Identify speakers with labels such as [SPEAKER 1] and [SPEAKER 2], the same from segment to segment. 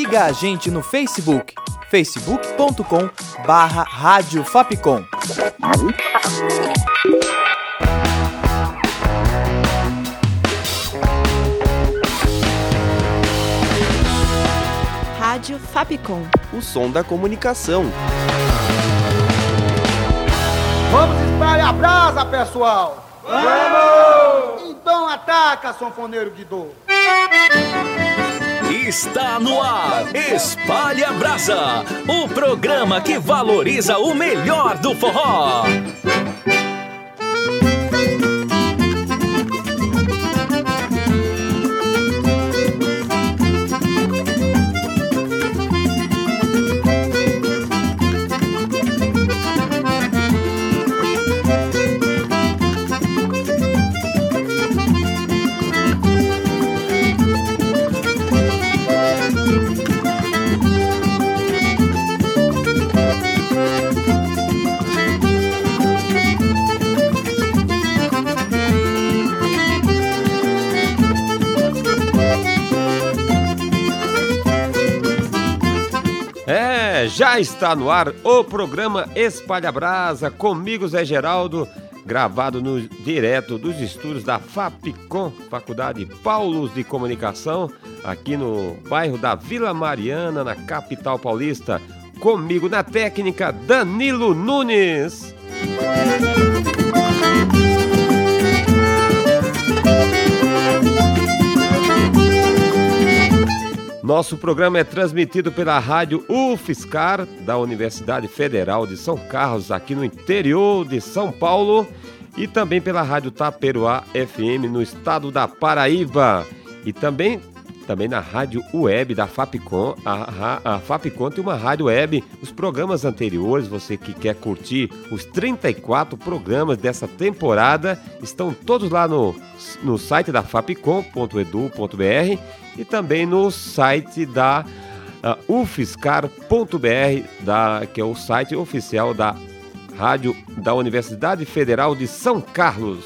[SPEAKER 1] Siga a gente no Facebook, facebook.com/Rádio Fapcom.
[SPEAKER 2] Rádio Fapcom.
[SPEAKER 3] O som da comunicação.
[SPEAKER 4] Vamos espalhar a brasa, pessoal! Vamos! Então ataca, sanfoneiro Guidô!
[SPEAKER 5] Está no ar, Espalhe a Brasa, o programa que valoriza o melhor do forró.
[SPEAKER 6] Já está no ar o programa Espalhe a Brasa, comigo Zé Geraldo, gravado direto dos estúdios da Fapcom, Faculdade Paulos de Comunicação, aqui no bairro da Vila Mariana, na capital paulista. Comigo na técnica, Danilo Nunes. Nosso programa é transmitido pela rádio UFSCar, da Universidade Federal de São Carlos, aqui no interior de São Paulo, e também pela rádio Taperoá FM, no estado da Paraíba. E também na rádio web da Fapcom. A Fapcom tem uma rádio web. Os programas anteriores, você que quer curtir os 34 programas dessa temporada, estão todos lá no site da fapcom.edu.br e também no site da ufscar.br, que é o site oficial da rádio da Universidade Federal de São Carlos.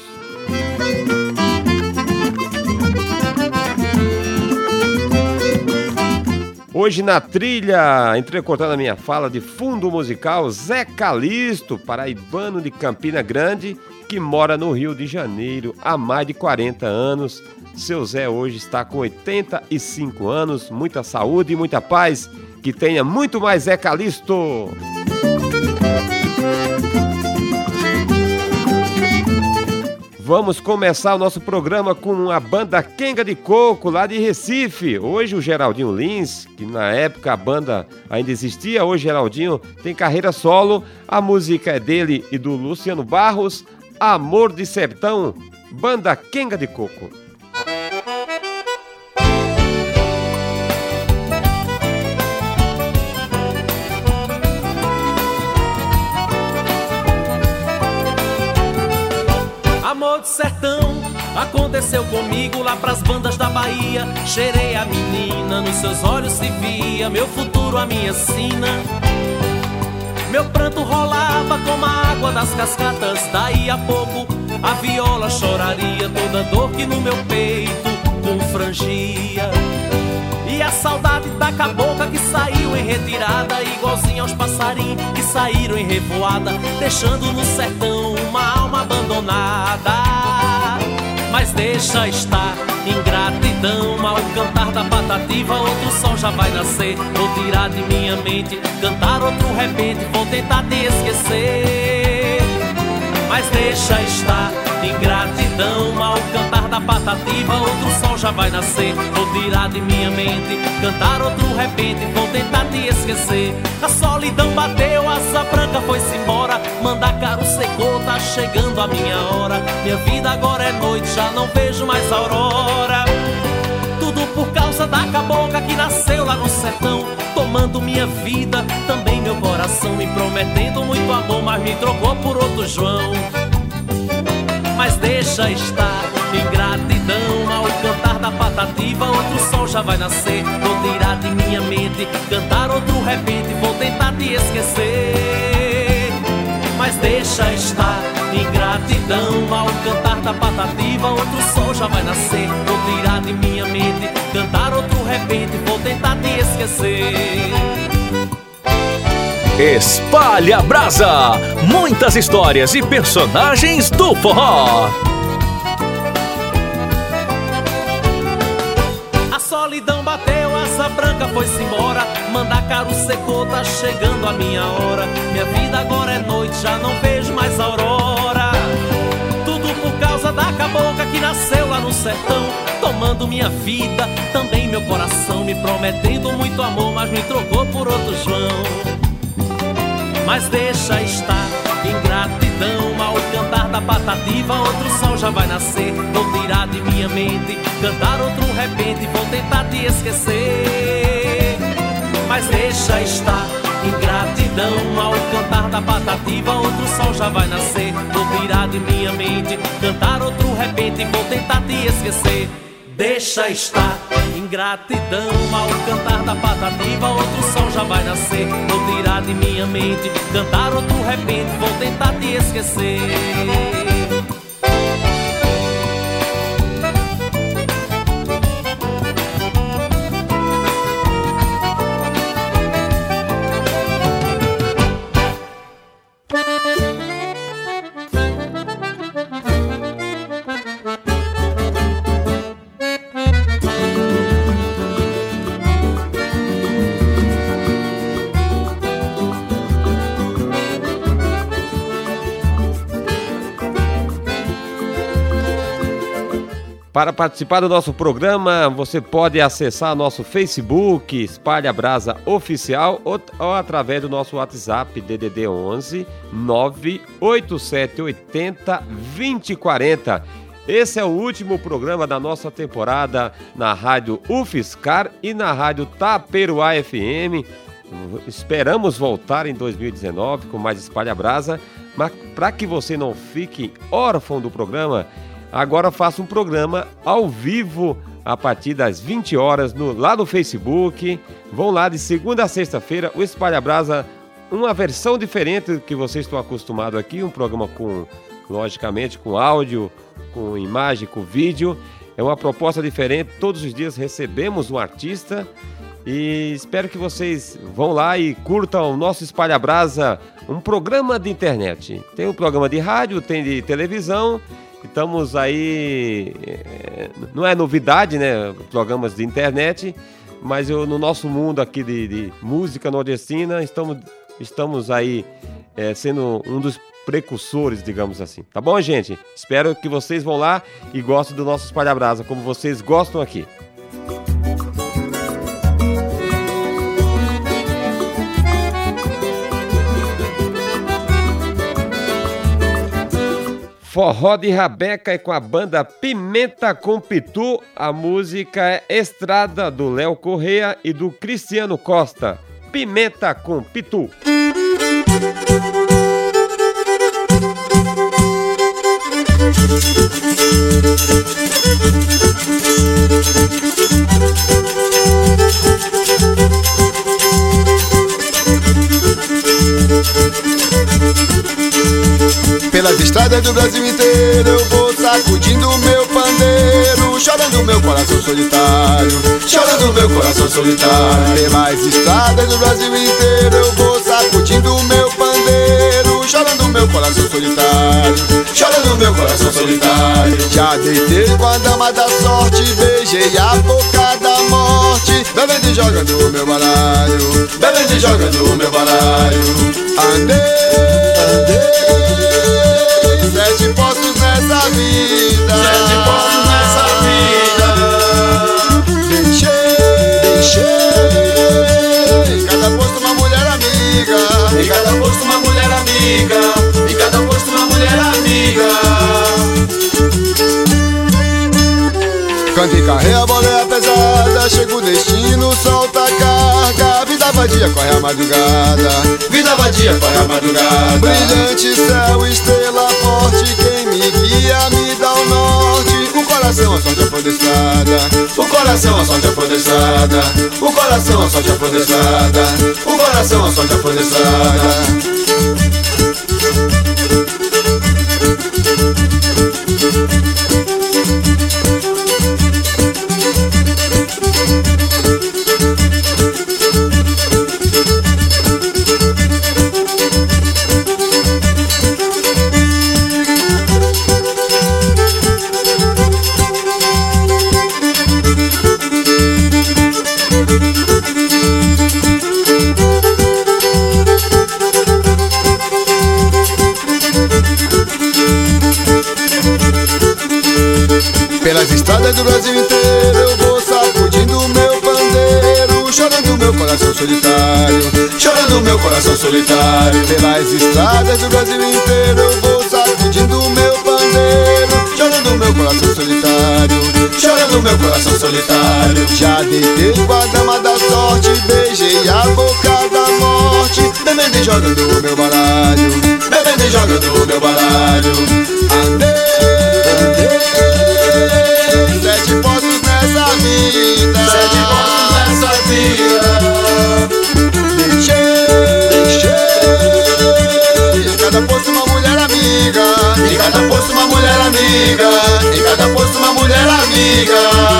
[SPEAKER 6] Hoje na trilha, entrecortando a minha fala de fundo musical, Zé Calixto, paraibano de Campina Grande, que mora no Rio de Janeiro há mais de 40 anos. Seu Zé hoje está com 85 anos, muita saúde e muita paz. Que tenha muito mais Zé Calixto! Vamos começar o nosso programa com a banda Quenga de Coco, lá de Recife. Hoje o Geraldinho Lins, que na época a banda ainda existia, hoje Geraldinho tem carreira solo. A música é dele e do Luciano Barros, Amor de Sertão, banda Quenga de Coco.
[SPEAKER 7] Amor de sertão, aconteceu comigo lá pras bandas da Bahia. Cheirei a menina, nos seus olhos se via meu futuro, a minha sina. Meu pranto rolava como a água das cascatas. Daí a pouco a viola choraria toda dor que no meu peito confrangia. E a saudade da cabocla que saiu em retirada, igualzinho aos passarinhos que saíram em revoada, deixando no sertão uma alma abandonada. Mas deixa estar, ingratidão, ao cantar da patativa, outro sol já vai nascer. Vou tirar de minha mente, cantar outro repente, vou tentar te esquecer. Mas deixa estar, ingratidão, ao cantar da patativa, outro sol já vai nascer. Vou tirar de minha mente, cantar outro repente, vou tentar te esquecer. A solidão bateu, a asa branca foi-se embora, Mandacaru secou, tá chegando a minha hora. Minha vida agora é noite, já não vejo mais a aurora. Tudo por causa da cabocla que nasceu lá no sertão, tomando minha vida, também meu coração, me prometendo muito amor, mas me trocou por outro João. Mas deixa estar, ingratidão, ao cantar da patativa, outro sol já vai nascer. Vou tirar de minha mente, cantar outro repente, vou tentar te esquecer. Mas deixa estar, ingratidão, ao cantar da patativa, outro sol já vai nascer. Vou tirar de minha mente, cantar outro repente, repente vou tentar te esquecer.
[SPEAKER 5] Espalha Brasa, muitas histórias e personagens do forró.
[SPEAKER 7] A solidão bateu, asa branca foi-se embora. Mandacaru secou, tá chegando a minha hora. Minha vida agora é noite, já não vejo mais a aurora. Tudo por causa da cabocla que nasceu lá no sertão, tomando minha vida, também meu coração, me prometendo muito amor, mas me trocou por outro João. Mas deixa estar, ingratidão, ao cantar da patativa, outro sol já vai nascer. Vou tirar de minha mente, cantar outro repente, vou tentar te esquecer. Mas deixa estar, ingratidão, ao cantar da patativa, outro sol já vai nascer. Vou tirar de minha mente, cantar outro repente, vou tentar te esquecer. Deixa estar, ingratidão, ao cantar da patativa, outro sol já vai nascer. Vou tirar de minha mente, cantar outro repente, vou tentar te esquecer.
[SPEAKER 6] Para participar do nosso programa, você pode acessar nosso Facebook, Espalha Brasa Oficial, ou através do nosso WhatsApp, DDD 11 98780 2040. Esse é o último programa da nossa temporada na Rádio UFSCar e na Rádio Taperoá FM. Esperamos voltar em 2019 com mais Espalha Brasa, mas para que você não fique órfão do programa, agora faço um programa ao vivo a partir das 20 horas lá no Facebook. Vão lá de segunda a sexta-feira, o Espalha Brasa, uma versão diferente do que vocês estão acostumados aqui, um programa logicamente, com áudio, com imagem, com vídeo. É uma proposta diferente, todos os dias recebemos um artista e espero que vocês vão lá e curtam o nosso Espalha Brasa, um programa de internet. Tem um programa de rádio, tem de televisão. Estamos aí, não é novidade, né, programas de internet, mas no nosso mundo aqui de música nordestina, estamos aí sendo um dos precursores, digamos assim. Tá bom, gente? Espero que vocês vão lá e gostem do nosso Espalha Brasa, como vocês gostam aqui. Forró de Rabeca é com a banda Pimenta com Pitu. A música é Estrada, do Léo Correia e do Cristiano Costa. Pimenta com Pitu.
[SPEAKER 2] Pelas estradas do Brasil inteiro eu vou sacudindo meu pandeiro, chorando meu coração solitário, chorando meu coração solitário. Pelas estradas do Brasil inteiro eu vou sacudindo meu pandeiro, chorando meu coração solitário, chorando meu coração solitário. Já deitei com a dama da sorte, beijei a boca da morte, bebendo e jogando o meu baralho, bebendo e jogando o meu baralho. Andei sete postos nessa vida, sete postos nessa vida. Deixei em cada posto uma mulher amiga, em cada posto uma mulher amiga, em cada posto uma mulher amiga. Canta e carrega, boleia pesada, chega o destino, solta a carga. Vida vadia, corre a madrugada, vida vadia, corre a madrugada. Brilhante céu, estrela forte, quem me guia me dá o norte. O coração, a sorte apodreçada, o coração, a sorte apodreçada, o coração, a sorte apodreçada, o coração, a sorte apodreçada. Brasil inteiro eu vou sacudindo meu pandeiro, chorando meu coração solitário, chorando meu coração solitário. Pelas estradas do Brasil inteiro eu vou sacudindo meu pandeiro, chorando meu coração solitário, chorando meu coração solitário. Já deitei com a dama da sorte, beijei a boca da morte, bebendo e jogando o meu baralho, bebendo e jogando o meu baralho. Andei, sete postos nessa vida, sete postos nessa vida. Deixei em cada posto uma mulher amiga, em cada posto uma mulher amiga, em cada posto uma mulher amiga.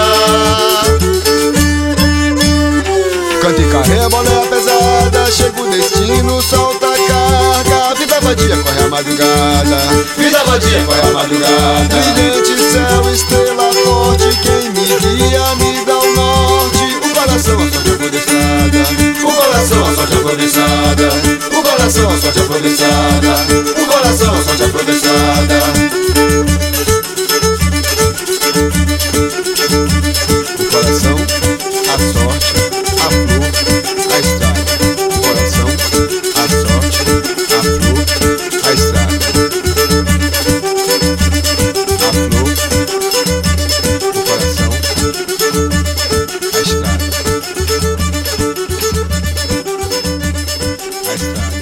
[SPEAKER 2] Canta e carrega a boleia pesada, chega o destino, solta a carga. Vida vadia, corre a madrugada, vida vadia, corre a madrugada. Brilhante céu, estrela forte, quem me guia me dá o norte. O coração a sorte aproveitada, o coração a sorte aproveitada, o coração a sorte aproveitada, o coração a sorte aproveitada. O coração, a sorte, a flor, a estrada. O coração, a sorte, a flor, a estrada. A flor, o coração, a estrada. A estrada.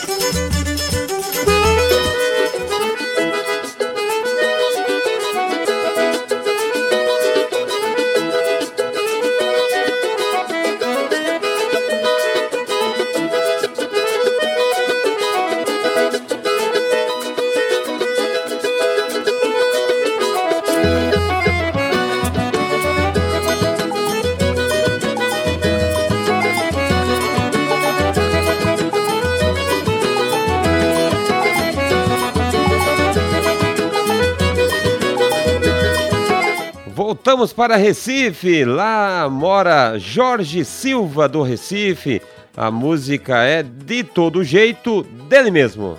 [SPEAKER 6] Voltamos para Recife, lá mora Jorge Silva do Recife. A música é De Todo Jeito, dele mesmo.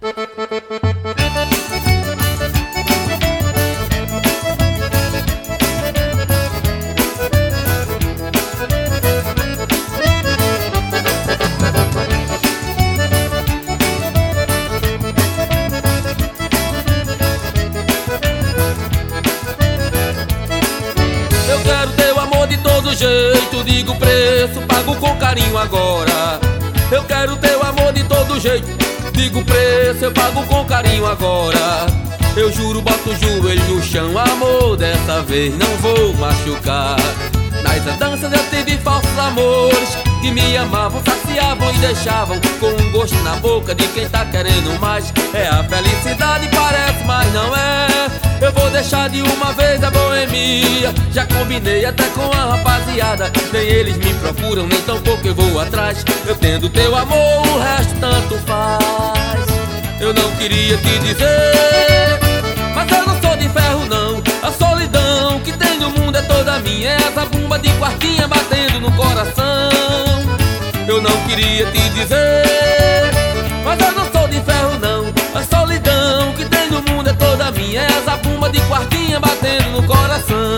[SPEAKER 7] Jeito, digo o preço, pago com carinho agora. Eu quero teu amor de todo jeito, digo o preço, eu pago com carinho agora. Eu juro, boto o joelho no chão, amor, dessa vez não vou machucar. Nas andanças eu tive falsos amores que me amavam, saciavam e deixavam com um gosto na boca de quem tá querendo mais. É a felicidade, parece, mas não é. Eu vou deixar de uma vez a boemia, já combinei até com a rapaziada. Nem eles me procuram, nem tampouco eu vou atrás. Eu tendo teu amor, o resto tanto faz. Eu não queria te dizer, mas eu não sou de ferro não. A solidão que tem no mundo é toda minha. É essa bomba de quartinha batendo no coração. Eu não queria te dizer, mas eu não sou de ferro não. A solidão que tem no mundo é toda minha. É essa bomba de quartinha batendo no coração.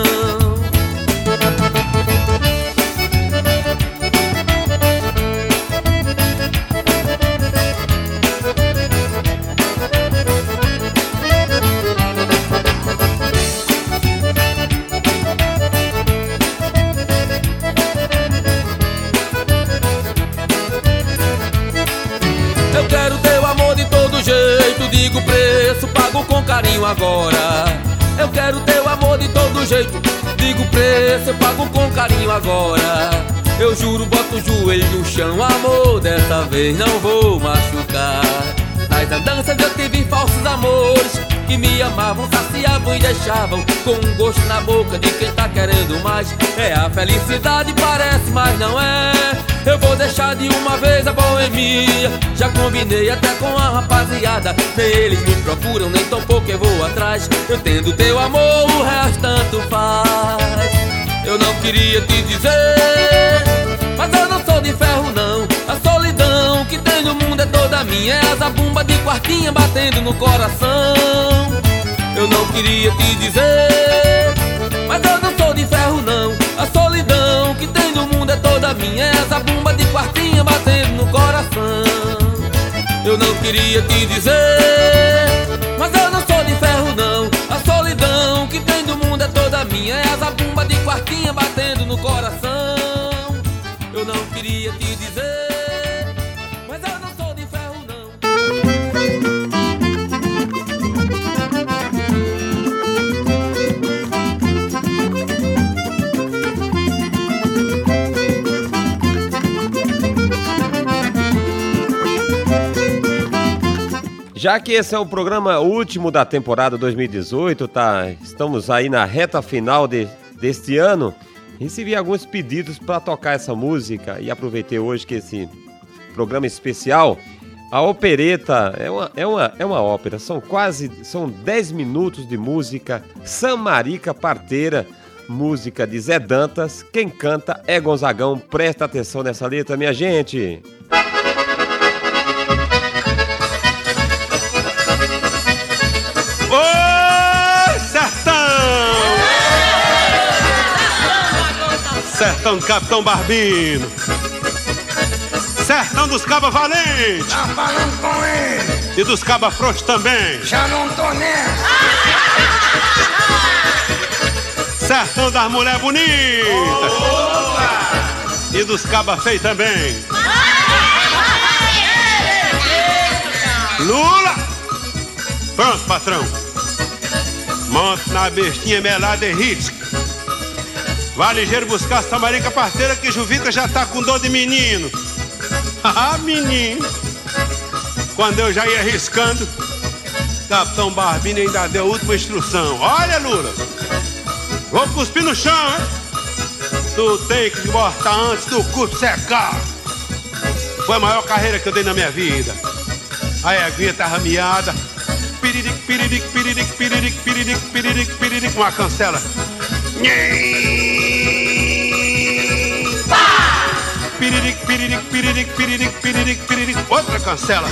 [SPEAKER 7] Digo o preço, pago com carinho agora. Eu quero teu amor de todo jeito, digo o preço, eu pago com carinho agora. Eu juro, boto o joelho no chão, amor, dessa vez não vou machucar. Nas andanças eu tive falsos amores que me amavam, saciavam e deixavam com um gosto na boca de quem tá querendo mais. É a felicidade, parece, mas não é. Eu vou deixar de uma vez a boemia, já combinei até com a rapaziada. Nem eles me procuram, nem tampouco eu vou atrás. Eu tendo teu amor, o resto tanto faz. Eu não queria te dizer, mas eu não sou de ferro não. A solidão que tem no mundo é toda minha. É essa bomba de quartinha batendo no coração. Eu não queria te dizer, mas eu não sou de queria te dizer, mas eu não sou de ferro não. A solidão que tem do mundo é toda minha. É a zabumba de quartinha batendo no coração. Eu não queria te dizer, mas eu não sou de ferro não.
[SPEAKER 6] Já que esse é o programa último da temporada 2018, estamos aí na reta final deste ano, recebi alguns pedidos para tocar essa música e aproveitei hoje que esse programa especial, a opereta é uma ópera, são 10 minutos de música, Samarica Parteira, música de Zé Dantas, quem canta é Gonzagão, presta atenção nessa letra, minha gente.
[SPEAKER 8] Sertão do Capitão Barbino, sertão dos cabas valentes,
[SPEAKER 9] tá falando com ele,
[SPEAKER 8] e dos cabas frouxos também,
[SPEAKER 9] já não tô nessa.
[SPEAKER 8] Sertão das mulheres bonitas, e dos cabas feios também. Lula! Pronto, patrão. Monte na bestinha melada e risca. Vá ligeiro buscar a Samarica Parteira que Juvita já tá com dor de menino. Ah, menino. Quando eu já ia arriscando, Capitão Barbino ainda deu a última instrução. Olha, Lula, vou cuspir no chão, hein? Tu tem que botar antes do cuspe secar. Foi a maior carreira que eu dei na minha vida. A eguinha tá rameada. Piriric, piriric, piriric, piriric, piriric, piriric, piriric, uma cancela. Piriric, piriric, piriric, piriric, piriric, piriric, outra cancela.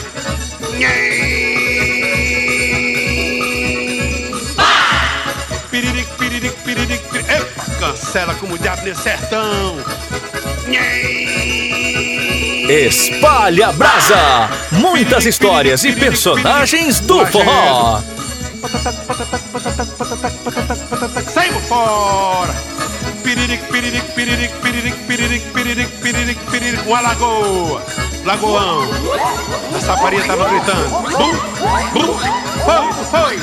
[SPEAKER 8] Piriric, piriric, piriric, piriric. Epa, cancela como o diabo nesse sertão.
[SPEAKER 5] Espalha Brasa, muitas histórias e personagens do forró.
[SPEAKER 8] Saímos fora. Piriric, piriric, piriric, piriric, piriric, piriric, piriric, piriric, uma lagoa, lagoão. A saparia tava gritando. Bum, bum, foi.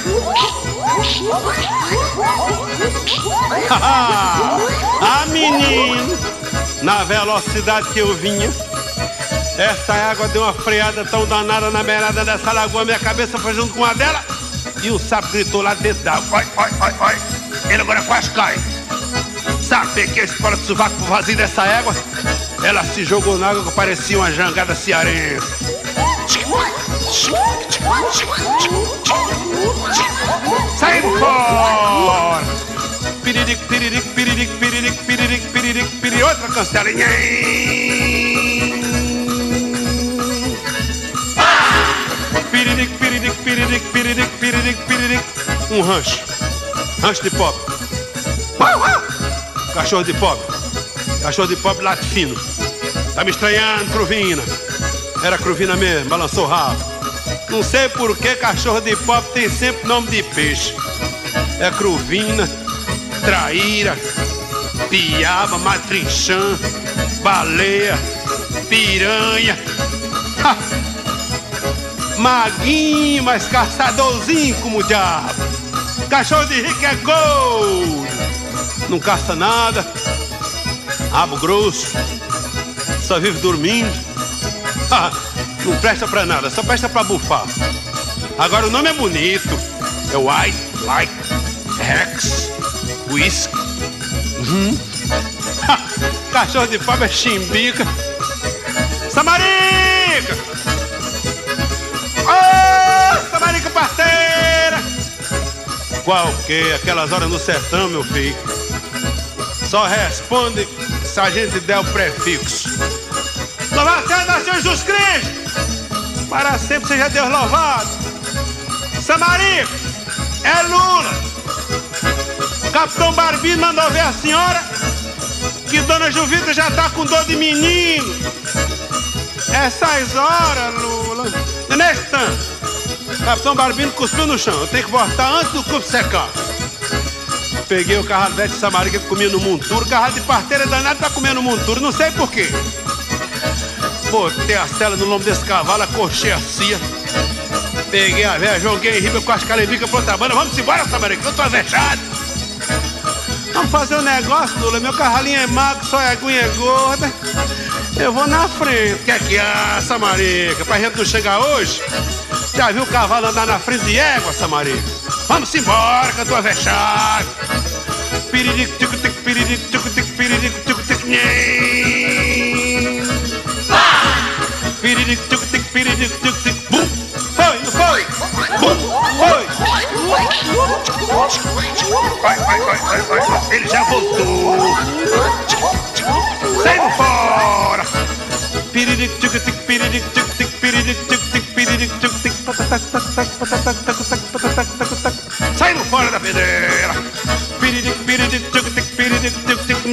[SPEAKER 8] Ah, menino, na velocidade que eu vinha, essa água deu uma freada tão danada na beirada dessa lagoa, minha cabeça foi junto com a dela e o sapo gritou lá dentro da água. Oi. Ele agora quase cai. Sabe que esse fora de sovaco pro vazio dessa égua, ela se jogou na água que parecia uma jangada cearense. Saímos fora! Piriric, piriric, piriric, piriric, piriric, piriric, piriric, outra cancela. Piriric, piriric, piriric, piriric, piriric, piriric, um rancho de pobre. Cachorro de pobre late fino. Tá me estranhando, Cruvina. Era Cruvina mesmo, balançou o rabo. Não sei por que cachorro de pobre tem sempre nome de peixe. É Cruvina, traíra, piaba, matrinchã, baleia, piranha. Ha! Maguinho, mas caçadorzinho como o diabo. Cachorro de rico é gol. Não caça nada, rabo grosso, só vive dormindo. Não presta pra nada, só presta pra bufar. Agora o nome é bonito, é White, Like, Rex, Whisky. Cachorro de pobre é chimbica. Samarica! Ô, Samarica Parteira! Qual que? Aquelas horas no sertão, meu filho. Só responde se a gente der o prefixo. Louvado seja Senhor Jesus Cristo! Para sempre seja Deus louvado! Samarica, é Lula! Capitão Barbino mandou ver a senhora que Dona Juvita já tá com dor de menino. Essas horas, Lula, Nesse tanto, Capitão Barbino cuspiu no chão. Eu tenho que voltar antes do cuspe secar. Peguei o carrado velho de Samarica que comia no monturo. Carrado de parteira danado pra comer no monturo, não sei porquê. Botei a sela no lombo desse cavalo, acorchei a cia. Peguei a velha, joguei em riba com as calembicas pra outra banda. Vamos embora, Samarica, eu tô avexado. Vamos fazer um negócio, Lula. Meu carralinho é magro, só é aguinha gorda. Eu vou na frente. Quer que é, Samarica? Pra gente não chegar hoje? Já viu o cavalo andar na frente de égua, Samarica? Vamos embora, que eu tô avexado. Piririco, tico, tico, piririco, tico, tico, piririco, tico, tico, nhém. Piririco, tico, tico, piririco, tico, tico, bum. Foi, não foi? Bum, foi. Vai. Ele já voltou. Saindo fora. Piririco, tico, tico, piririco, tico, tico, piririco, tico, tico, piririco, tico, tico, saindo fora da pedreira. Piririco, piririco, tico, tico, piririco, tico, tico,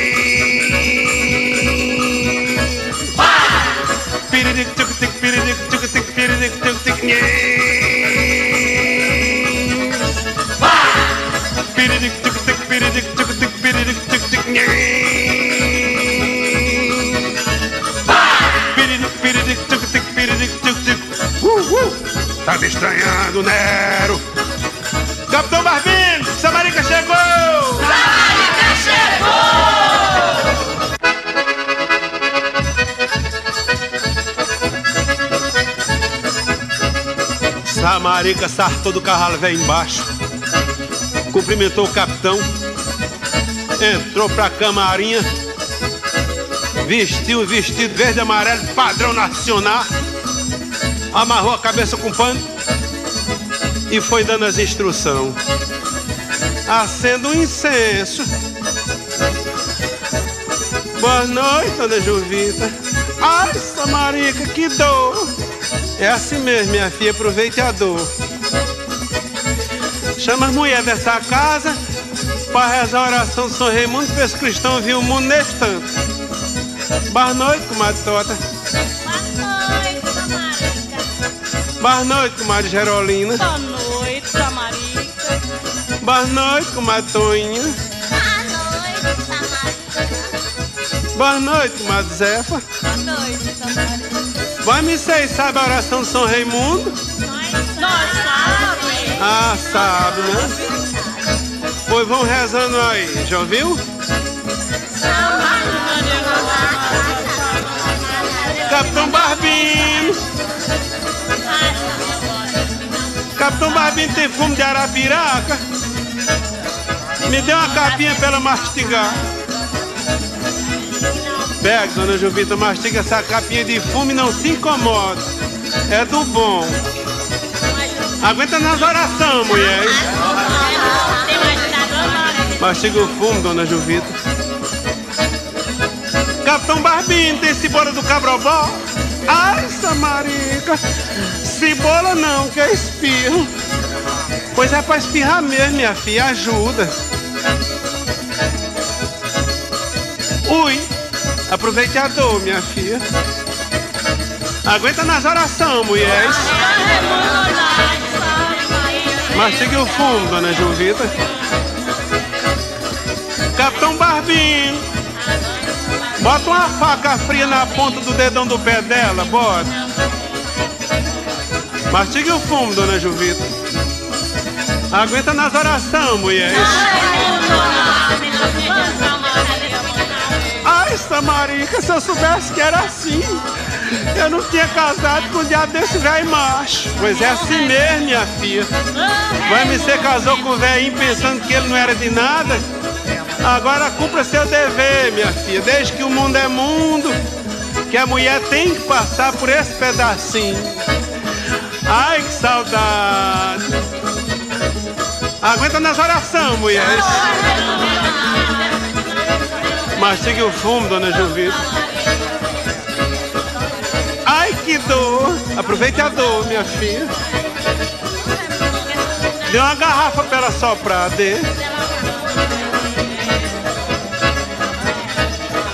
[SPEAKER 8] nhém. Piririco, tico, tico, piririco, tico, tico, piririco, tico, tico, nhém. Piririco, tico, tico, piririco, tico, tico, piririco, tico, tico, nhém. Piririco, tico, tico, piririco, tico, tico. Tá me estranhando, Nero. Capitão Barbino, Samarica chegou!
[SPEAKER 10] Samarica chegou!
[SPEAKER 8] Samarica sartou do cavalo velho embaixo, cumprimentou o capitão, entrou pra camarinha, vestiu um vestido verde e amarelo, padrão nacional, amarrou a cabeça com pano e foi dando as instruções. Acenda um incenso. Boa noite, dona Juvita. Ai, Samarica, que dor. É assim mesmo, minha filha, aproveite a dor. Chama as mulheres dessa casa para rezar a oração de São Raimundo, para esse cristão vir o mundo nesse tanto. Boa noite, comadre Tota. Boa noite, comadre Gerolina.
[SPEAKER 10] Boa noite, Samarica.
[SPEAKER 8] Boa noite, comadre Toinha.
[SPEAKER 10] Boa noite, Samarica.
[SPEAKER 8] Boa noite, comadre Zefa.
[SPEAKER 10] Boa noite, Samarica.
[SPEAKER 8] Vai me sei, sabe a oração de São Raimundo?
[SPEAKER 10] Nós sabemos.
[SPEAKER 8] Ah, sabe, né? Pois vão rezando aí, já ouviu? Capitão Barbino. Capitão Barbino tem fumo de arapiraca. Me dê uma capinha pra ela mastigar. Pega, dona Juvita, mastiga essa capinha de fumo e não se incomoda. É do bom. Aguenta nas orações, mulher. Mastiga o fumo, dona Juvita. Capitão Barbino, tem cebola do Cabrobó? Ai, Samarica. Cebola não, que é espirro. Pois é pra espirrar mesmo, minha filha, ajuda. Ui, aproveite a dor, minha filha. Aguenta nas orações, mulheres. Mastigue o fumo, dona Juvita. Capitão Barbino, bota uma faca fria na ponta do dedão do pé dela, bota. Mastigue o fumo, dona Juvita. Aguenta nas orações, mulheres. Ai, Samarica, se eu soubesse que era assim, eu não tinha casado com um diabo desse velho macho. Pois é assim mesmo, minha filha. Vai me ser casou com o velhinho pensando que ele não era de nada? Agora cumpra seu dever, minha filha. Desde que o mundo é mundo, que a mulher tem que passar por esse pedacinho. Ai, que saudade. Aguenta nas orações, mulheres. Mastigue o fumo, dona Juvita. Ai, que dor. Aproveite a dor, minha filha. Dê uma garrafa pra ela soprar, dê.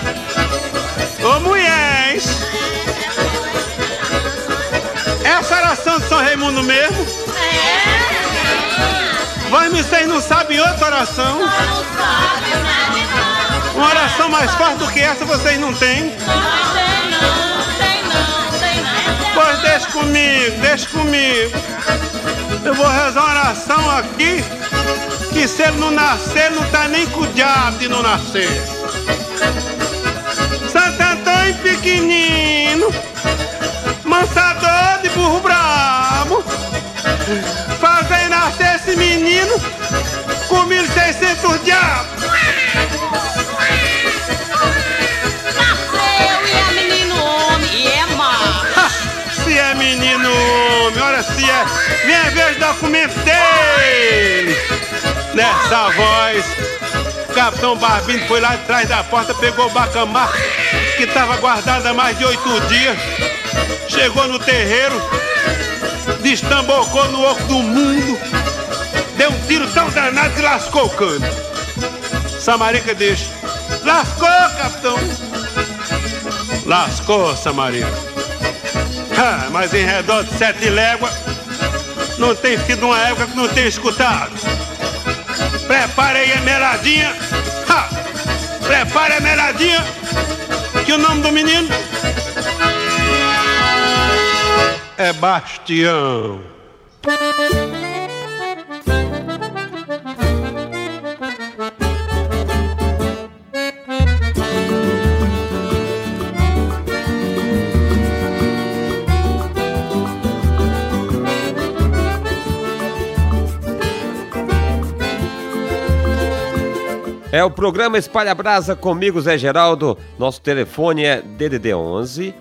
[SPEAKER 8] Ô, mulheres. Essa Vocês não sabem outra oração?
[SPEAKER 10] Não sabe nada, não.
[SPEAKER 8] Uma oração mais forte do que essa vocês não têm?
[SPEAKER 10] Não tem não.
[SPEAKER 8] Pois deixa comigo. Eu vou rezar uma oração aqui, que se ele não nascer, não tá nem com o diabo de não nascer. Santo Antônio pequenino, mansador de burro brabo, fazer nascer esse menino com 1.600 diabos.
[SPEAKER 10] Nasceu e é menino homem e é macho.
[SPEAKER 8] Se é menino homem, olha se é. Vem ver os documentos dele. Nessa voz, o Capitão Barbinho foi lá atrás da porta, pegou o bacamar, que estava guardado há mais de 8 dias. Chegou no terreiro, destambocou no oco do mundo, deu um tiro tão danado que lascou o cano. Samarica deixa. Lascou, capitão. Lascou, Samarica. Mas em redor de 7 léguas, não tem sido uma época que não tenho escutado. Prepare aí a meladinha. Prepare a meladinha, que o nome do menino é Bastião.
[SPEAKER 6] É o programa Espalha Brasa comigo, Zé Geraldo. Nosso telefone é DDD 11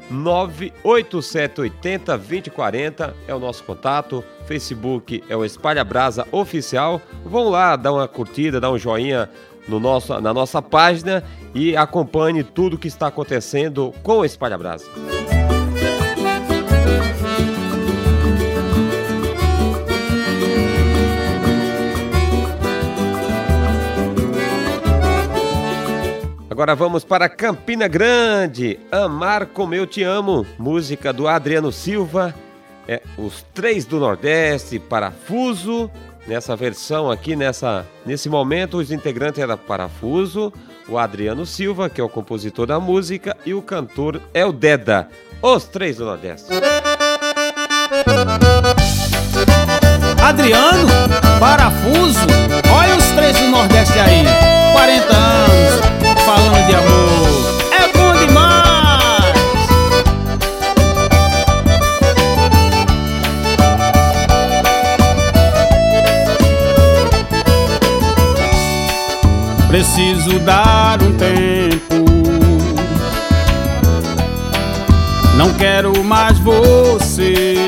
[SPEAKER 6] 98780 2040. É o nosso contato. Facebook é o Espalha Brasa Oficial. Vão lá, dá uma curtida, dá um joinha na nossa página e acompanhe tudo que está acontecendo com o Espalha Brasa. Agora vamos para Campina Grande, Amar Como Eu Te Amo, música do Adriano Silva, Os Três do Nordeste, Parafuso, nessa versão aqui, nesse momento os integrantes eram Parafuso, o Adriano Silva, que é o compositor da música, e o cantor é o Deda, Os Três do Nordeste.
[SPEAKER 11] Adriano, Parafuso, olha os Três do Nordeste aí, 40 anos, falando de amor, é bom demais. Preciso dar um tempo, não quero mais você.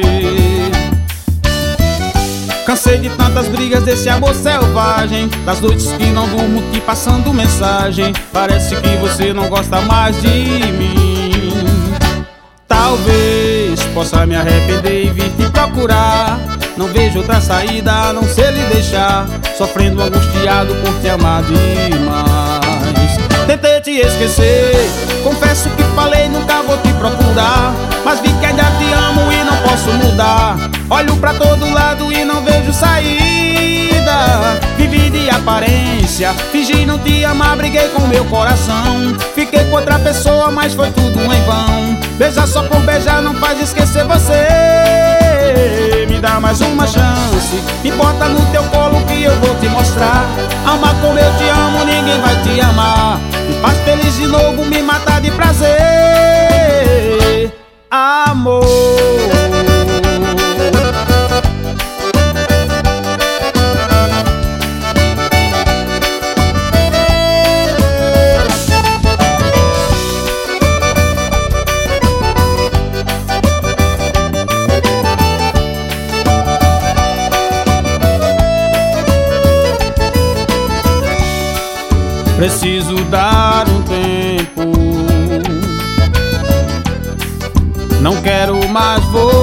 [SPEAKER 11] Cansei de tantas brigas, desse amor selvagem, das noites que não durmo te passando mensagem. Parece que você não gosta mais de mim. Talvez possa me arrepender e vir te procurar. Não vejo outra saída a não ser lhe deixar sofrendo angustiado por te amar demais. Tentei te esquecer, confesso que falei nunca vou te procurar, mas vi que ainda te amo e não posso mudar. Olho pra todo lado e não vejo saída. Vivi de aparência, fingi não te amar, briguei com meu coração. Fiquei com outra pessoa, mas foi tudo em vão. Beijar só por beijar não faz esquecer você. Me dá mais uma chance, me bota no teu colo que eu vou te mostrar. Amar como eu te amo, ninguém vai te amar. Me faz feliz de novo, me mata de prazer. Amor. Preciso dar um tempo, não quero mais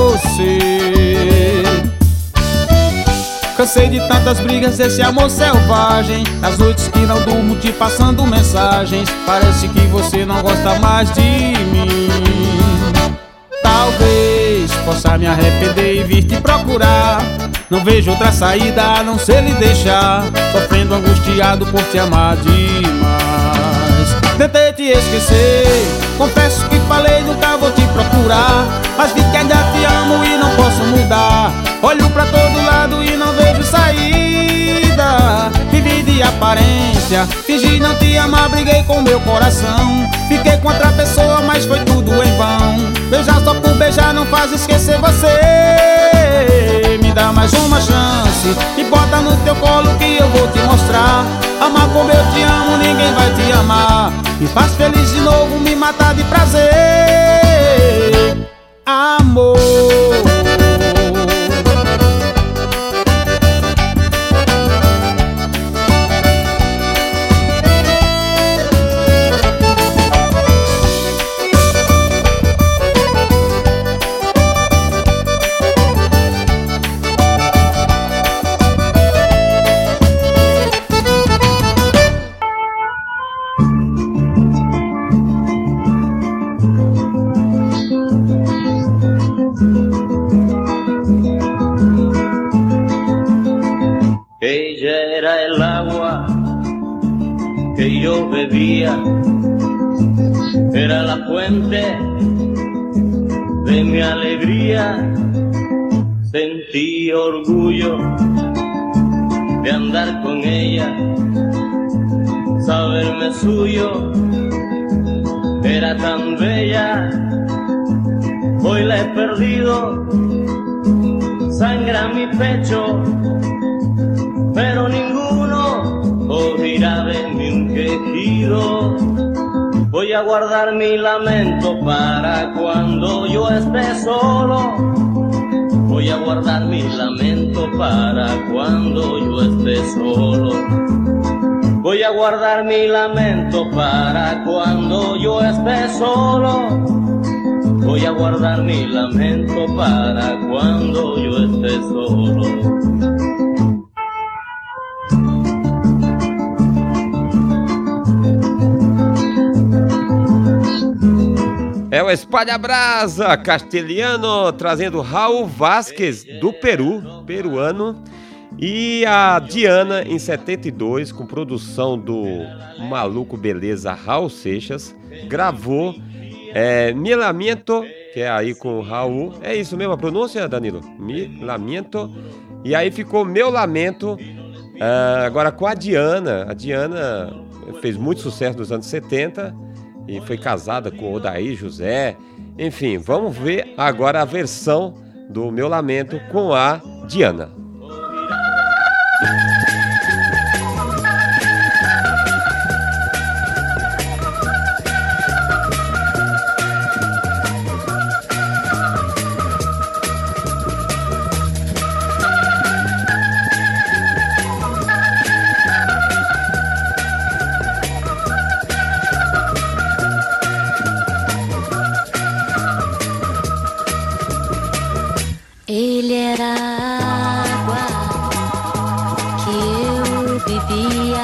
[SPEAKER 11] você. Cansei de tantas brigas, desse amor selvagem, das noites que não durmo te passando mensagens. Parece que você não gosta mais de mim. Talvez possa me arrepender e vir te procurar. Não vejo outra saída a não ser lhe deixar, sofrendo angustiado por te amar demais. Tentei te esquecer, confesso que falei nunca vou te procurar, mas vi que ainda te amo e não posso mudar. Olho pra todo lado e não vejo saída. Vivi de aparência, fingi não te amar, briguei com meu coração. Fiquei com outra pessoa, mas foi tudo em vão. Beijar só por beijar não faz esquecer você. Me dá mais uma chance e bota no teu colo que eu vou te mostrar. Amar como eu te amo, ninguém vai te amar. Me faz feliz de novo, me matar de prazer. Amor.
[SPEAKER 12] Era el agua que yo bebía, era la fuente de mi alegría. Sentí orgullo de andar con ella, saberme suyo, era tan bella. Hoy la he perdido, sangra mi pecho, pero ninguno oirá de mí un quejido. Voy a guardar mi lamento para cuando yo esté solo. Voy a guardar mi lamento para cuando yo esté solo. Voy a guardar mi lamento para cuando yo esté solo. Voy a guardar mi lamento para cuando yo esté solo.
[SPEAKER 6] É o Espalha Brasa castelhano, trazendo Raul Vázquez do Peru, peruano, e a Diana em 72, com produção do maluco beleza Raul Seixas, gravou Mi Lamento, que é aí com o Raul, é isso mesmo a pronúncia, Danilo? Mi Lamento, e aí ficou Meu Lamento, agora com a Diana. A Diana fez muito sucesso nos anos 70, e foi casada com Odair José. Enfim, vamos ver agora a versão do Meu Lamento com a Diana.
[SPEAKER 13] Ele era a água que eu bebia,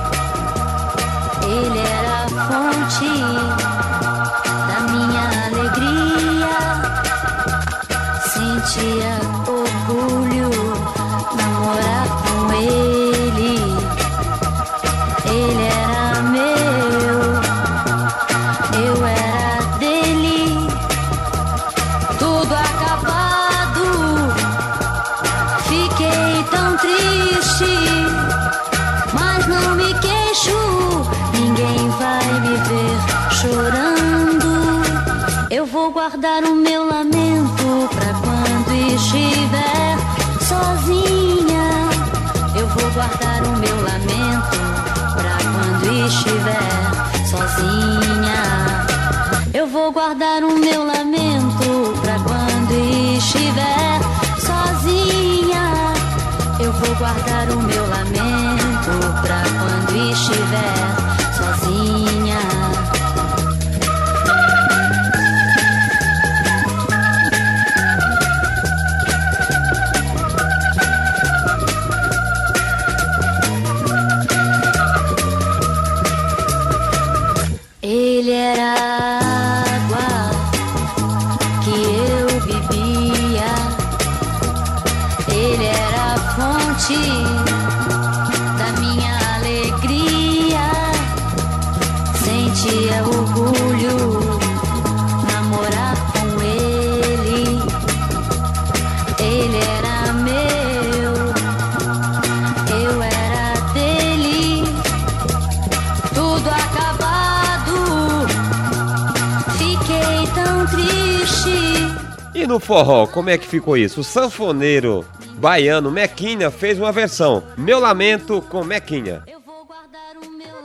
[SPEAKER 13] ele era a fonte da minha alegria. Sentia orgulho namorar com ele. Ele era meu, eu era dele. Tudo acabado, fiquei tão triste, mas não me queixo, ninguém vai me ver chorando. Eu vou guardar o meu lamento pra quando estiver sozinha. Eu vou guardar o meu lamento pra quando estiver sozinha. Eu vou guardar o meu lamento pra quando estiver sozinha. Eu vou guardar o meu lamento pra quando estiver sozinha. Ele era a água que eu bebia. gente é orgulho namorar com ele. Ele era meu, eu era dele. Tudo acabado, fiquei tão triste.
[SPEAKER 6] E no forró, como é que ficou isso? O sanfoneiro baiano Mequinha fez uma versão, Meu Lamento com Mequinha.
[SPEAKER 13] Eu vou guardar o meu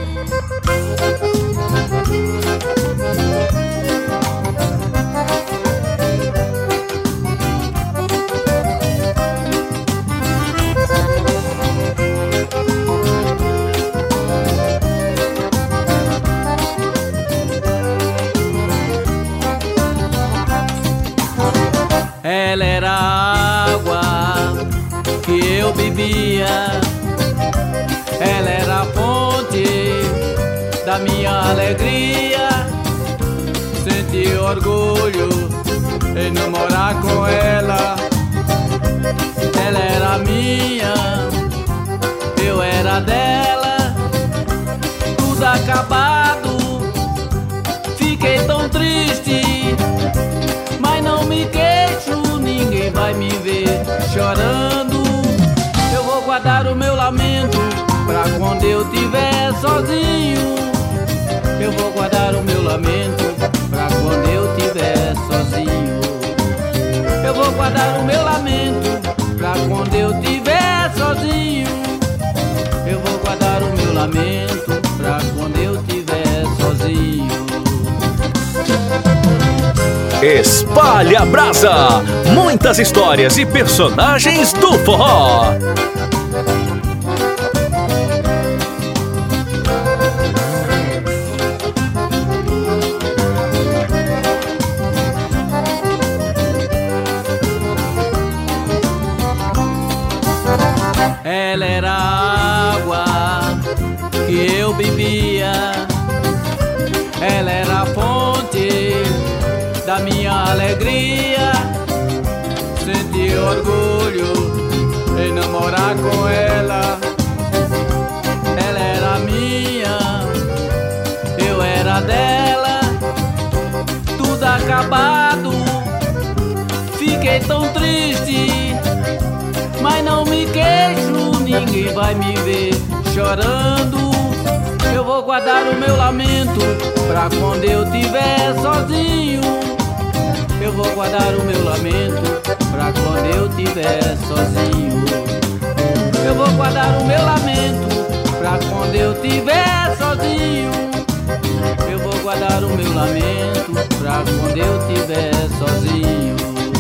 [SPEAKER 11] Ela era a água que eu bebia, ela era a fonte da minha alegria. Senti orgulho em namorar com ela. Ela era minha, eu era dela. Tudo acabado, fiquei tão triste, mas não me queixo, ninguém vai me ver chorando. Eu vou guardar o meu lamento pra quando eu tiver sozinho. Eu vou guardar o meu lamento pra quando eu tiver sozinho. Eu vou guardar o meu lamento pra quando eu tiver sozinho. Eu vou guardar o meu lamento pra quando eu tiver sozinho.
[SPEAKER 5] Espalhe a Brasa, muitas histórias e personagens do forró.
[SPEAKER 11] Ela era a água que eu bebia, ela era a fonte da minha alegria. Senti orgulho em namorar com ela. Ela era minha, eu era dela. Tudo acabado, fiquei tão triste, mas não me queixo, ninguém vai me ver chorando. Eu vou guardar o meu lamento pra quando eu tiver sozinho. Eu vou guardar o meu lamento pra quando eu tiver sozinho. Eu vou guardar o meu lamento pra quando eu tiver sozinho. Eu vou guardar o meu lamento pra quando eu tiver sozinho.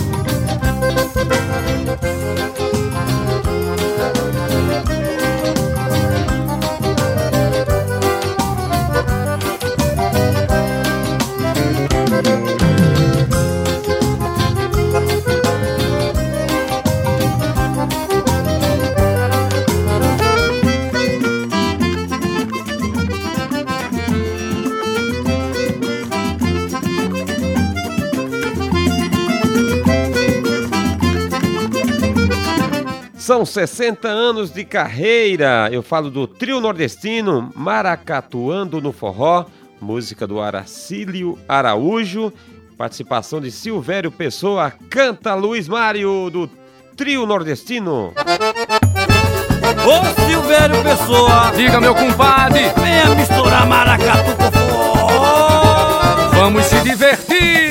[SPEAKER 6] São 60 anos de carreira. Eu falo do trio nordestino Maracatuando no Forró, música do Aracílio Araújo, participação de Silvério Pessoa, canta Luiz Mário do trio nordestino.
[SPEAKER 14] Ô Silvério Pessoa, diga meu compadre, venha misturar maracatu com forró. Vamos se divertir.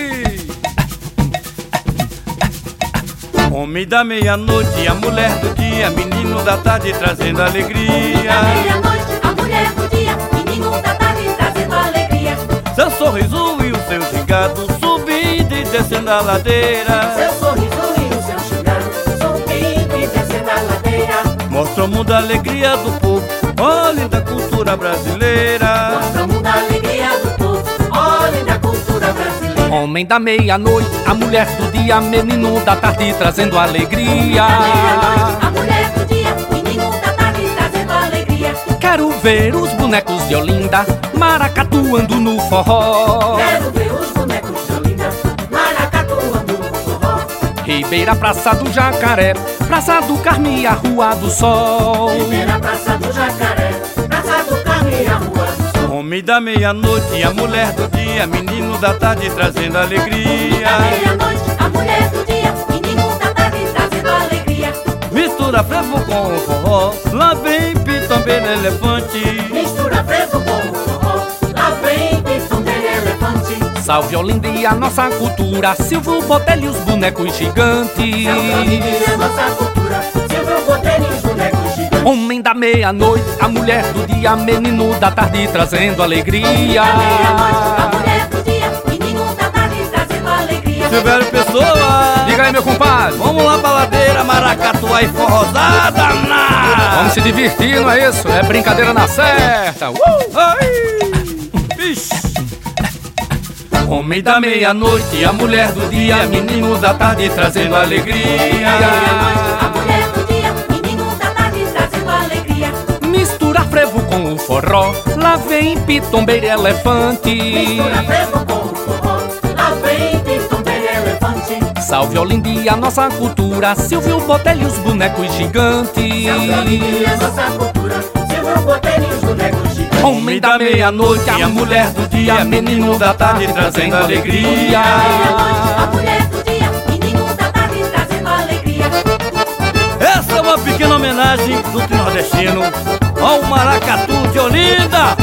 [SPEAKER 14] Homem da meia-noite, a mulher do dia, menino da tarde trazendo alegria.
[SPEAKER 10] Da meia-noite, a mulher do dia, menino da tarde trazendo alegria.
[SPEAKER 14] Seu sorriso e o seu gingado subindo e descendo a ladeira.
[SPEAKER 10] Seu sorriso e o seu gingado subindo e descendo a ladeira.
[SPEAKER 14] Mostra o mundo a alegria do povo, olhem da cultura brasileira.
[SPEAKER 10] Mostra o mundo a alegria do povo, olhem da cultura brasileira.
[SPEAKER 14] Homem da meia-noite, a mulher do dia, menino da tarde trazendo alegria.
[SPEAKER 10] Da meia-noite, a mulher do dia, menino da tarde trazendo alegria.
[SPEAKER 14] Quero ver os bonecos de Olinda maracatuando no forró.
[SPEAKER 10] Quero ver os bonecos de Olinda maracatuando no forró.
[SPEAKER 14] Ribeira, Praça do Jacaré, Praça do Carme, a Rua do Sol.
[SPEAKER 10] Ribeira, Praça do Jacaré, Praça do Carme, a Rua do Sol.
[SPEAKER 11] Homem da meia-noite, a mulher do dia, menino da tarde trazendo alegria.
[SPEAKER 10] Da meia-noite, a mulher do dia, menino da tarde trazendo alegria.
[SPEAKER 11] Mistura frevo com o forró, lá vem pitombeiro elefante.
[SPEAKER 10] Mistura frevo com o forró, lá vem pitombeiro elefante.
[SPEAKER 7] Salve Olinda e a nossa cultura, Silvio Botelho e os bonecos gigantes.
[SPEAKER 10] Salve Olinda e a nossa cultura, Silvio Botelho e os bonecos gigantes.
[SPEAKER 7] Homem da meia-noite, a mulher do dia, menino da tarde trazendo alegria.
[SPEAKER 10] Da meia-noite, a mulher do dia, menino da tarde trazendo alegria.
[SPEAKER 11] Silvério Pessoa,
[SPEAKER 7] diga aí meu compadre.
[SPEAKER 11] Vamos lá pra ladeira, maracatuá e forrosada,
[SPEAKER 7] Vamos se divertir, não é isso? É brincadeira na certa. Homem da meia-noite, a mulher do dia, menino da tarde trazendo alegria.
[SPEAKER 10] A mulher do dia, menino da tarde trazendo alegria.
[SPEAKER 7] Mistura frevo com o forró, lá vem pitombeiro elefante.
[SPEAKER 10] Mistura frevo com o forró, lá vem pitombeiro elefante.
[SPEAKER 7] Salve Olinda e a nossa cultura, Silvio Botelho e os bonecos gigantes.
[SPEAKER 10] Salve Olinda e a nossa cultura, Silvio Botelho e os bonecos gigantes.
[SPEAKER 7] Homem da meia-noite, a mulher do dia, menino da tarde trazendo alegria.
[SPEAKER 10] A mulher do dia, menino da tarde trazendo alegria.
[SPEAKER 11] Essa é uma pequena homenagem do trio nordestino ao maracatu de Olinda.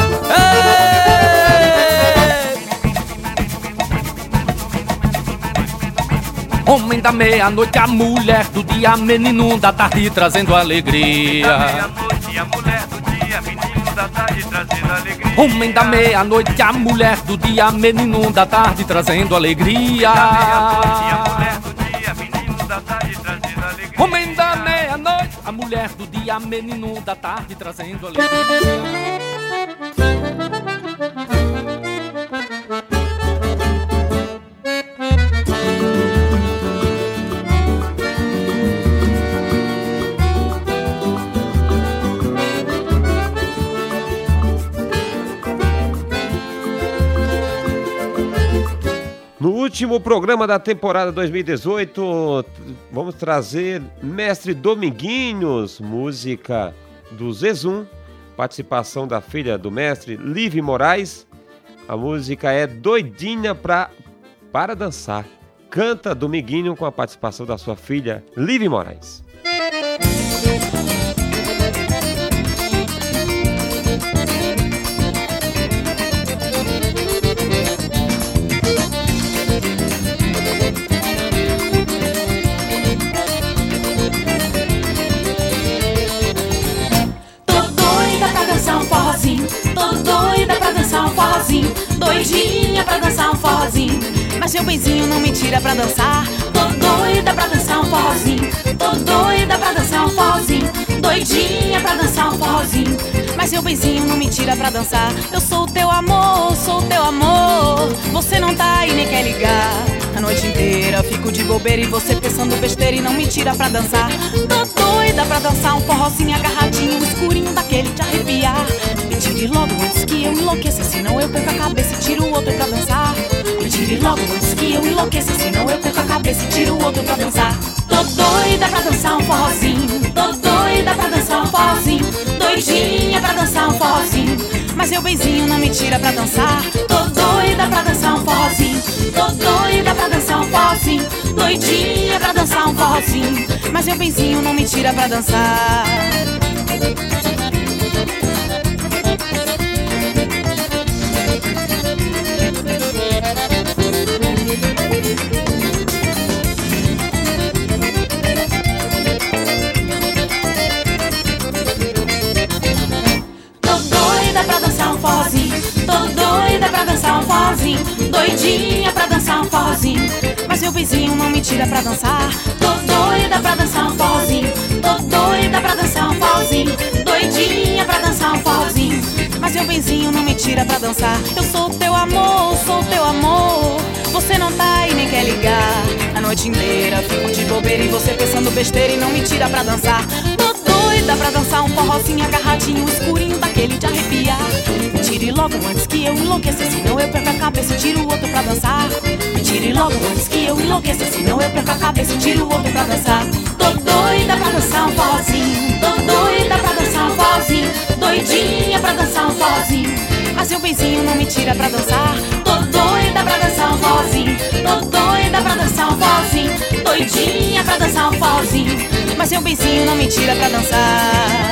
[SPEAKER 7] Homem da meia-noite, a mulher do dia, menino da tarde trazendo alegria.
[SPEAKER 11] A mulher do dia, menino da tarde trazendo alegria.
[SPEAKER 7] Homem da meia-noite, a mulher do dia, menino da tarde trazendo alegria. Homem da meia-noite, a mulher do dia, menino da tarde trazendo alegria.
[SPEAKER 6] No último programa da temporada 2018, vamos trazer Mestre Dominguinhos, música do Zezum, participação da filha do mestre, Live Moraes. A música é Doidinha para Dançar. Canta Dominguinho com a participação da sua filha, Live Moraes.
[SPEAKER 15] Doidinha pra dançar um forrozinho, mas seu benzinho não me tira pra dançar. Tô doida pra dançar um forrozinho, tô doida pra dançar um forrozinho. Doidinha pra dançar um forrozinho, mas seu benzinho não me tira pra dançar. Eu sou teu amor, sou teu amor, você não tá aí nem quer ligar. A noite inteira fico de bobeira e você pensando besteira e não me tira pra dançar. Tô doida pra dançar um forrozinho agarradinho, escurinho daquele de arrepiar. Me tire logo antes que eu enlouqueça, senão eu perco a cabeça e tiro o outro pra dançar. Me tire logo antes que eu enlouqueça, senão eu perco a cabeça e tiro o outro pra dançar. Tô doida pra dançar um forrozinho, tô doida pra dançar um forrozinho. Doidinha pra dançar um forrozinho, mas meu benzinho não me tira pra dançar. Tô doida pra dançar um forrozinho, tô doida pra dançar um forrozinho. Doidinha pra dançar um forrozinho, mas meu benzinho não me tira pra dançar. Doidinha pra dançar um forrozinho, mas meu vizinho não me tira pra dançar. Tô doida pra dançar um forrozinho, tô doida pra dançar um forrozinho. Doidinha pra dançar um forrozinho, mas meu vizinho não me tira pra dançar. Eu sou teu amor, você não tá e nem quer ligar. A noite inteira fico de bobeira e você pensando besteira e não me tira pra dançar. Tô doida pra dançar um forrozinho agarradinho, escurinho daquele de arrepiar. Me tire logo antes que eu enlouqueça, senão eu perco a cabeça e tiro o outro pra dançar. Me tire logo antes que eu enlouqueça, senão eu perco a cabeça e tiro o outro pra dançar. Tô doida pra dançar um forrozinho, tô doida pra dançar um forrozinho. Doidinha pra dançar um forrozinho, mas seu benzinho não me tira pra dançar. Tô doida pra dançar um forrozinho, tô doida pra dançar um forrozinho, doidinha pra dançar um forrozinho, mas seu benzinho não me tira pra dançar.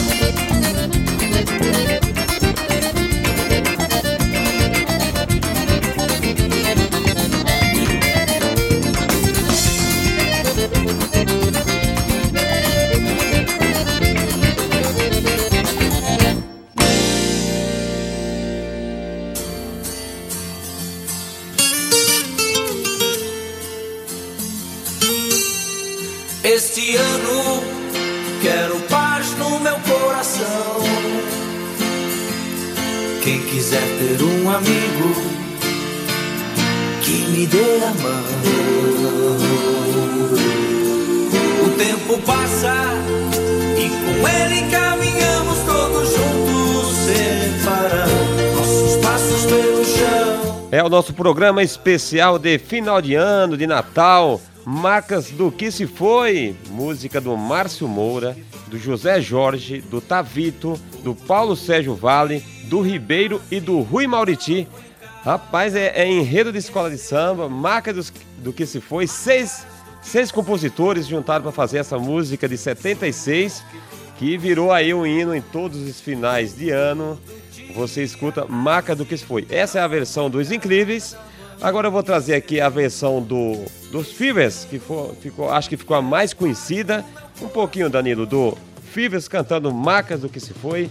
[SPEAKER 16] Este ano quero paz no meu coração. Quem quiser ter um amigo que me dê a mão. O tempo passa e com ele caminhamos todos juntos, sem parar nossos passos pelo chão.
[SPEAKER 6] É o nosso programa especial de final de ano, de Natal. Marcas do que se foi, música do Márcio Moura, do José Jorge, do Tavito, do Paulo Sérgio Vale, do Ribeiro e do Rui Mauriti. Rapaz, é enredo de escola de samba, marcas do que se foi, seis compositores juntaram para fazer essa música de 76, que virou aí um hino em todos os finais de ano. Você escuta Marca do que se foi. Essa é a versão dos Incríveis. Agora eu vou trazer aqui a versão dos Fivers, que acho que ficou a mais conhecida. Um pouquinho, Danilo, do Fivers cantando Marcas do que se foi.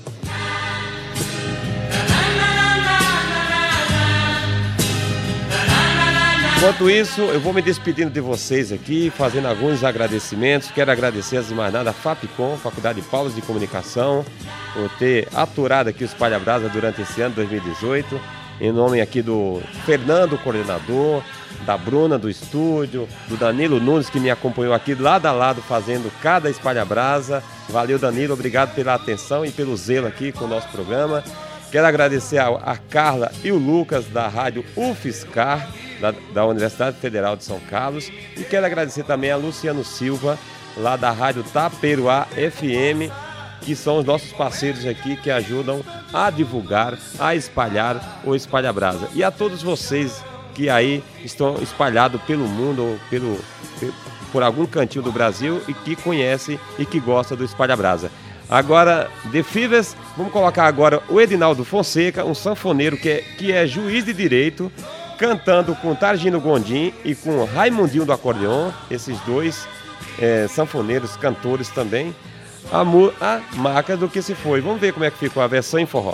[SPEAKER 6] Enquanto isso, eu vou me despedindo de vocês aqui, fazendo alguns agradecimentos. Quero agradecer, antes de mais nada, a Fapcom, Faculdade de Paulos de Comunicação, por ter aturado aqui o Espalha Brasa durante esse ano 2018. Em nome aqui do Fernando, coordenador, da Bruna do estúdio, do Danilo Nunes, que me acompanhou aqui lado a lado fazendo cada Espalha Brasa. Valeu, Danilo, obrigado pela atenção e pelo zelo aqui com o nosso programa. Quero agradecer a Carla e o Lucas da rádio UFSCar, da Universidade Federal de São Carlos. E quero agradecer também a Luciano Silva, lá da rádio Taperoá FM, que são os nossos parceiros aqui que ajudam a divulgar, a espalhar o Espalha Brasa. E a todos vocês que aí estão espalhados pelo mundo, por algum cantinho do Brasil e que conhecem e que gostam do Espalha Brasa. Agora, The Fivers, vamos colocar agora o Edinaldo Fonseca, um sanfoneiro que é juiz de direito, cantando com Targino Gondim e com Raimundinho do acordeon, esses dois sanfoneiros, cantores também. A marca do que se foi. Vamos ver como é que ficou a versão em forró.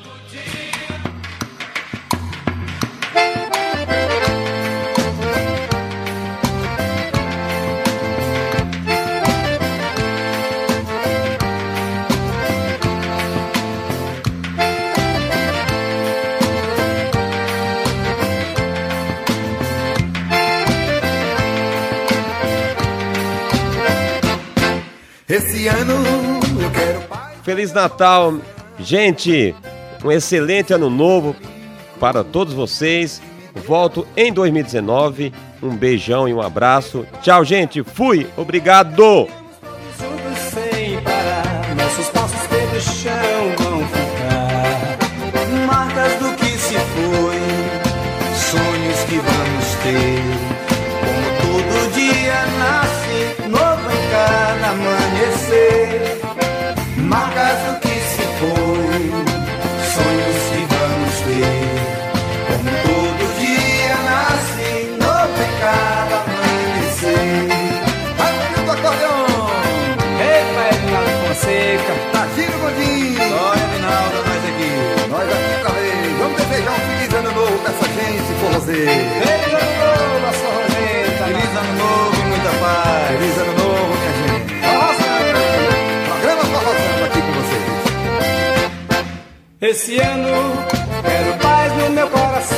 [SPEAKER 2] Esse ano eu quero paz.
[SPEAKER 6] Feliz Natal, gente, um excelente ano novo para todos vocês. Volto em 2019, um beijão e um abraço. Tchau, gente, fui, obrigado!
[SPEAKER 11] Juntos sem parar, nossos passos pelo chão vão ficar, marcas do que se foi, sonhos que vamos ter. Como todo dia nasce novo em cada amanhecer, marcas do que se foi, sonhos que vamos ter. Como todo dia nasce novo em cada amanhecer.
[SPEAKER 2] Vai no do acordeon!
[SPEAKER 11] Eita, Edinaldo Fonseca,
[SPEAKER 2] Targino Gondim!
[SPEAKER 11] só Edinaldo, nós aqui.
[SPEAKER 2] Nós aqui pra ver. Vamos desejar um feliz ano novo pra essa gente forrozeira.
[SPEAKER 11] Feliz ano novo, nossa Roseta. Feliz ano novo e muita paz.
[SPEAKER 2] Feliz ano novo, minha gente. Programa Forrozando aqui com vocês.
[SPEAKER 11] Esse ano quero paz no meu coração.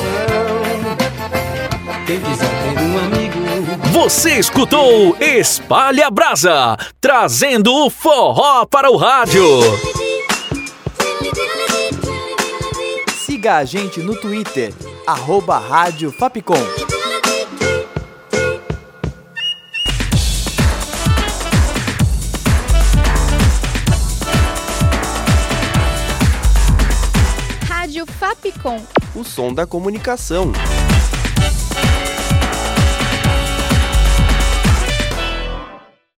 [SPEAKER 11] Quem quiser ter um amigo.
[SPEAKER 5] Você escutou Espalha Brasa, trazendo o forró para o rádio.
[SPEAKER 1] Siga a gente no Twitter, @Rádio Fapcom.
[SPEAKER 17] Rádio Fapcom.
[SPEAKER 3] O som da comunicação.